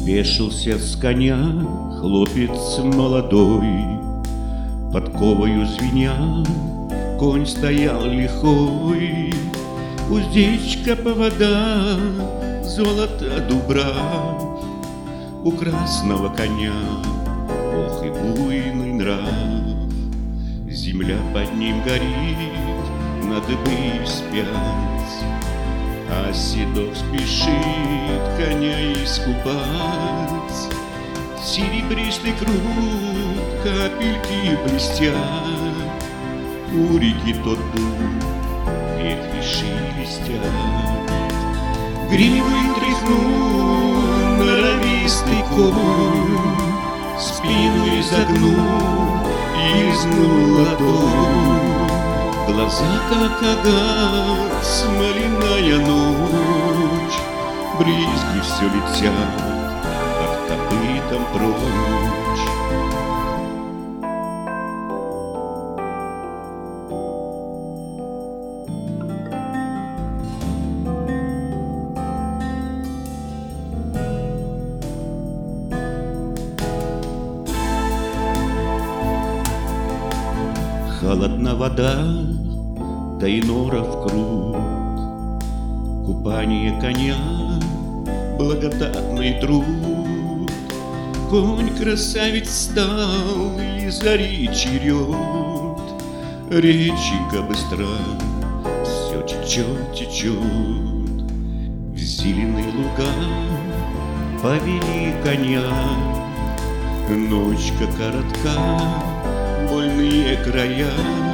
Спешился с коня хлопец молодой, подковою звеня, конь стоял лихой. Уздечка повода, золото дубрав, у красного коня, ох и буйный нрав. Земля под ним горит, на дыбы вспять, а седок спешит коня искупать. Серебристый круг, капельки блестят, у реки тот дуб, ветви шелестят. Гривой тряхнул норовистый конь, спину изогнул и изнул ладонь. Глаза, как агат, смоляная ночь, брызги все летят под копытом прочь. Холодна вода, да и норов круг, купание коня, благодатный труд. Конь красавец стал, и зари черед, реченька быстра, все течет, течет. В зеленые луга повели коня, ночка коротка, больные края,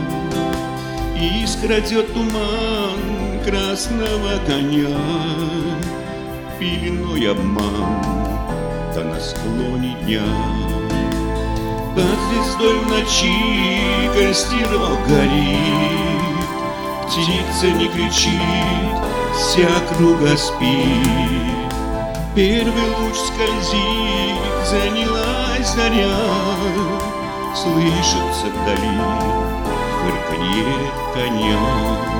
и скрадет туман красного коня, пеленой обман, да на склоне дня. Под звездой в ночи костерок горит, птица не кричит, вся круга спит. Первый луч скользит, занялась заря, слышится вдали фырканье коня.